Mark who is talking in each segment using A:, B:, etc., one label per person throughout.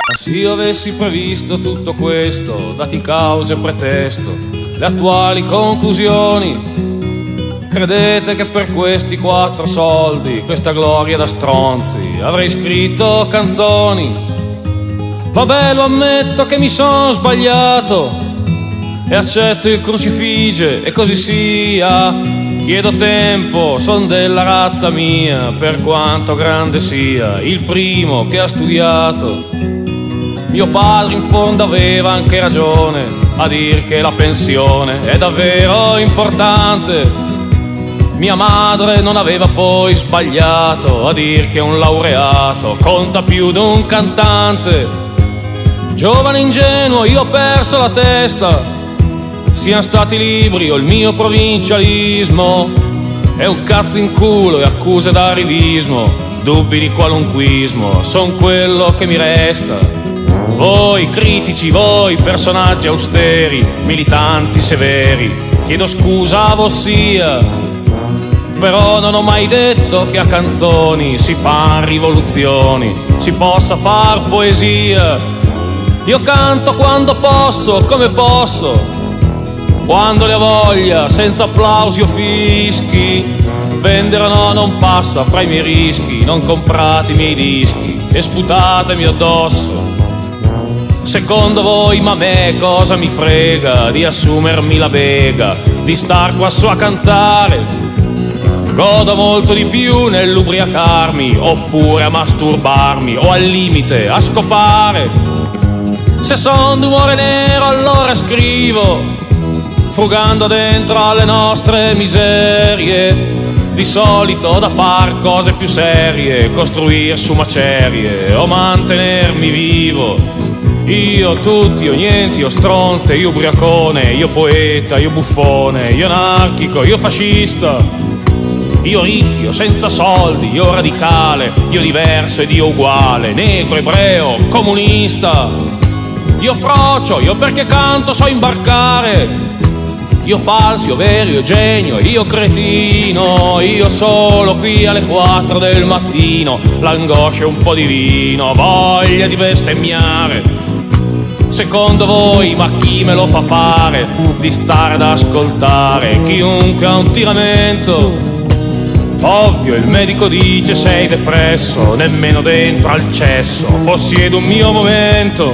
A: Ma se io avessi previsto tutto questo, dati cause e pretesto, le attuali conclusioni, credete che per questi 4 soldi, questa gloria da stronzi, avrei scritto canzoni? Vabbè, lo ammetto che mi sono sbagliato e accetto il crucifige e così sia. Chiedo tempo, son della razza mia, per quanto grande sia, il primo che ha studiato. Mio padre in fondo aveva anche ragione a dir che la pensione è davvero importante. Mia madre non aveva poi sbagliato a dir che un laureato conta più di un cantante. Giovane ingenuo, io ho perso la testa, siano stati i libri o il mio provincialismo. È un cazzo in culo e accuse d'arrivismo, dubbi di qualunquismo, son quello che mi resta. Voi critici, voi personaggi austeri, militanti severi, chiedo scusa a vossia, però non ho mai detto che a canzoni si fan rivoluzioni, si possa far poesia. Io canto quando posso, come posso, quando ne ho voglia, senza applausi o fischi. Vendere o no non passa fra i miei rischi, non comprate i miei dischi e sputatemi addosso. Secondo voi, ma a me cosa mi frega di assumermi la bega, di star qua su a cantare? Godo molto di più nell'ubriacarmi, oppure a masturbarmi, o al limite a scopare. Se son d'umore nero allora scrivo, frugando dentro alle nostre miserie. Di solito da far cose più serie, costruire su macerie o mantenermi vivo. Io tutti, io niente, io stronze, io ubriacone, io poeta, io buffone, io anarchico, io fascista, io ricco, io senza soldi, io radicale, io diverso ed io uguale, negro, ebreo, comunista, io frocio, io perché canto so imbarcare, io falso, io vero, io genio, io cretino, io solo qui alle 4 del mattino, l'angoscia e un po' di vino, voglia di bestemmiare. Secondo voi, ma chi me lo fa fare di stare ad ascoltare chiunque ha un tiramento? Ovvio, il medico dice sei depresso, nemmeno dentro al cesso possiedo un mio momento.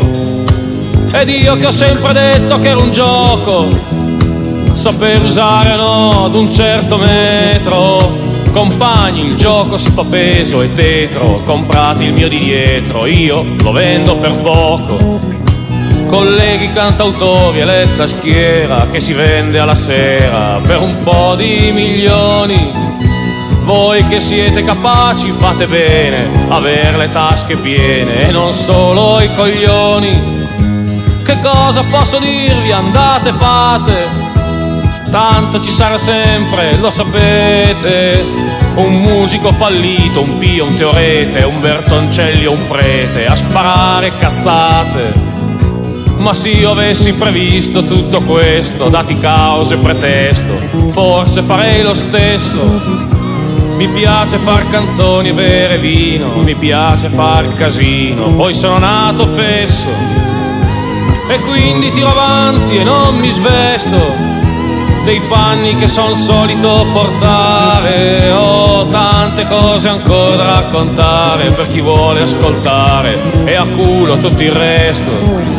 A: Ed io che ho sempre detto che era un gioco, saper usare no ad un certo metro. Compagni, il gioco si fa peso e tetro, comprate il mio di dietro, io lo vendo per poco. Colleghi cantautori e letta schiera che si vende alla sera per un po' di milioni. Voi che siete capaci fate bene aver le tasche piene e non solo i coglioni. Che cosa posso dirvi? Andate fate, tanto ci sarà sempre, lo sapete. Un musico fallito, un Pio, un Teorete, un Bertoncelli o un prete a sparare cazzate. Ma se io avessi previsto tutto questo, dati cause e pretesto, forse farei lo stesso. Mi piace far canzoni e bere vino, mi piace far casino, poi sono nato fesso e quindi tiro avanti e non mi svesto dei panni che son solito portare. Ho tante cose ancora da raccontare per chi vuole ascoltare e a culo tutto il resto.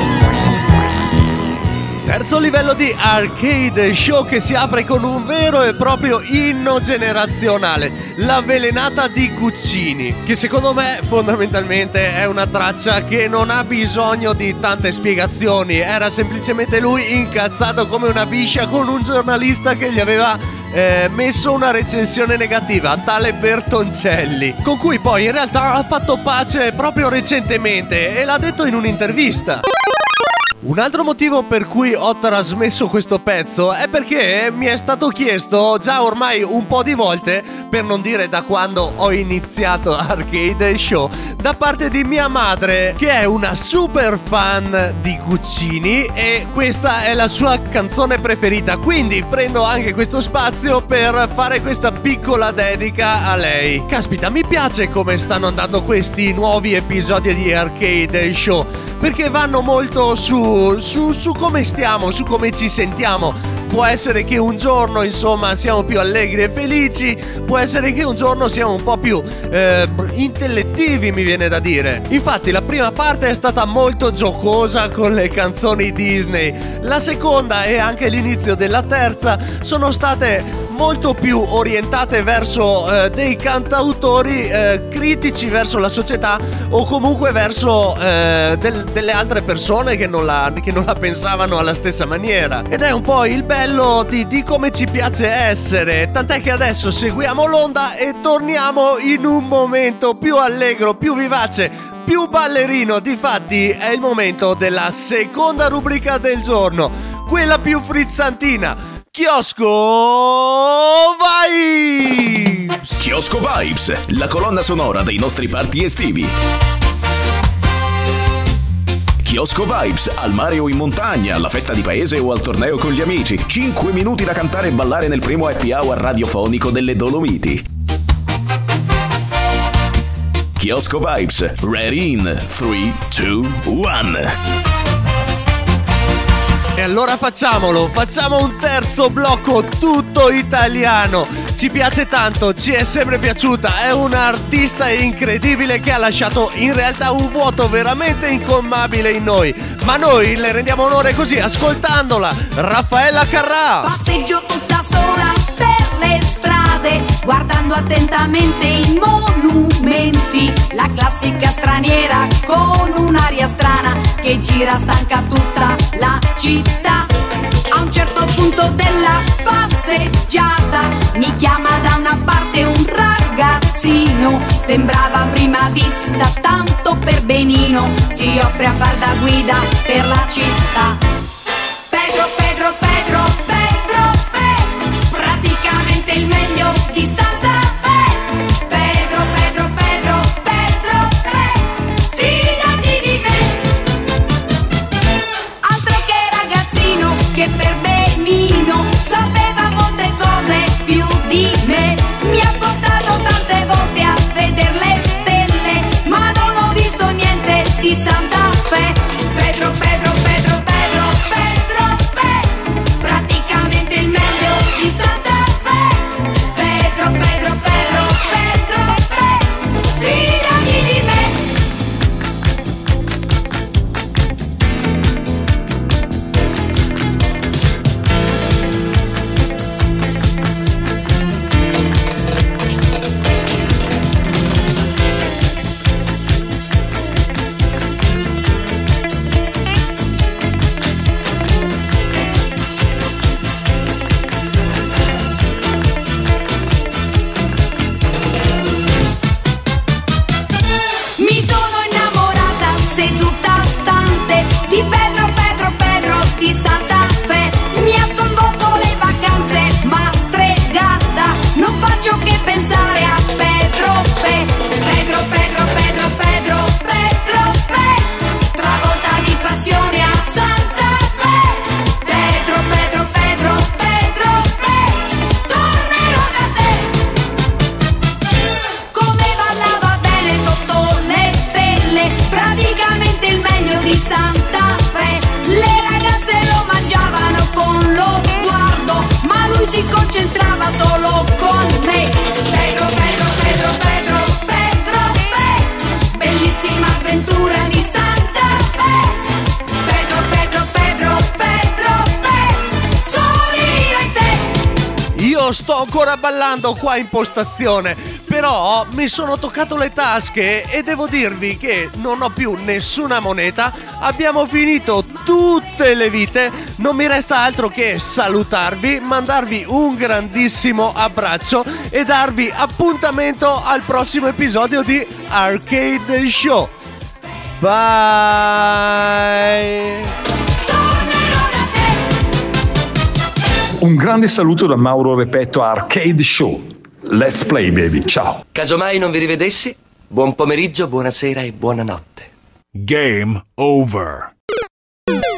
B: Terzo livello di Arcade Show che si apre con un vero e proprio inno generazionale, l'avvelenata di Guccini, che secondo me fondamentalmente è una traccia che non ha bisogno di tante spiegazioni. Era semplicemente lui incazzato come una biscia con un giornalista che gli aveva messo una recensione negativa, tale Bertoncelli, con cui poi in realtà ha fatto pace proprio recentemente e l'ha detto in un'intervista. Un altro motivo per cui ho trasmesso questo pezzo è perché mi è stato chiesto già ormai un po' di volte, per non dire da quando ho iniziato Arcade Show, da parte di mia madre, che è una super fan di Guccini e questa è la sua canzone preferita. Quindi prendo anche questo spazio per fare questa piccola dedica a lei. Caspita, mi piace come stanno andando questi nuovi episodi di Arcade Show, perché vanno molto su come stiamo, su come ci sentiamo. Può essere che un giorno, insomma, siamo più allegri e felici, può essere che un giorno siamo un po' più intellettivi, mi viene da dire. Infatti la prima parte è stata molto giocosa con le canzoni Disney, la seconda e anche l'inizio della terza sono state molto più orientate verso dei cantautori critici verso la società o comunque verso delle altre persone che non la pensavano alla stessa maniera. Ed è un po' il bello di come ci piace essere, tant'è che adesso seguiamo l'onda e torniamo in un momento più allegro, più vivace, più ballerino. Difatti è il momento della seconda rubrica del giorno, quella più frizzantina. Chiosco Vibes!
C: Chiosco Vibes, la colonna sonora dei nostri party estivi. Chiosco Vibes, al mare o in montagna, alla festa di paese o al torneo con gli amici. 5 minuti da cantare e ballare nel primo happy hour radiofonico delle Dolomiti. Chiosco Vibes, ready in 3, 2, 1.
B: E allora facciamo un terzo blocco tutto italiano. Ci piace tanto, ci è sempre piaciuta, è un'artista incredibile che ha lasciato in realtà un vuoto veramente incolmabile in noi. Ma noi le rendiamo onore così, ascoltandola. Raffaella Carrà.
D: Passeggio tutta sola per le strade, guardando attentamente i monumenti. La classica straniera con un'aria strana che gira stanca tutta la città. A un certo punto della passeggiata mi chiama da una parte un ragazzino. Sembrava a prima vista tanto per benino, si offre a far da guida per la città. Pedro, Pedro, Pedro, Pedro, praticamente il meglio di Santa Fe. Pedro, Pedro, Pedro, Pedro, fidati di me. Altro che ragazzino che per benino sapeva molte cose più di me. Mi ha portato tante volte a vedere le stelle, ma non ho visto niente di Santa Fe. Pedro, Pedro, Pedro, Pedro, Pedro, praticamente il meglio di Santa Fe. Pedro, Pedro, Pedro, Pedro, fidati di me. Mi sono innamorata seduta stante di Pedro, Pedro, Pedro di Santa Fe. Mi ha sconvolto le vacanze, ma stregata non faccio che pensare a Pedro Pe. Pedro, Pedro, Pedro, Pedro, Pedro Pe, travolta di passione a Santa Fe. Pedro, Pedro, Pedro, Pedro Pe, tornerò da te. Come ballava bene sotto le stelle, praticamente il meglio di Santa Fe. Le ragazze lo mangiavano con lo sguardo, ma lui si concentrava solo con me. Pedro, Pedro, Pedro, Pedro, Pedro Pe, bellissima avventura di Santa Fe. Pedro, Pedro, Pedro, Pedro Pe, solo io e te.
B: Io sto ancora ballando qua in postazione, però mi sono toccato le tasche e devo dirvi che non ho più nessuna moneta. Abbiamo finito tutte le vite, non mi resta altro che salutarvi, mandarvi un grandissimo abbraccio e darvi appuntamento al prossimo episodio di Arcade Show. Bye!
E: Un grande saluto da Mauro Repetto a Arcade Show. Let's play, baby. Ciao.
F: Casomai non vi rivedessi, buon pomeriggio, buonasera e buonanotte.
G: Game over.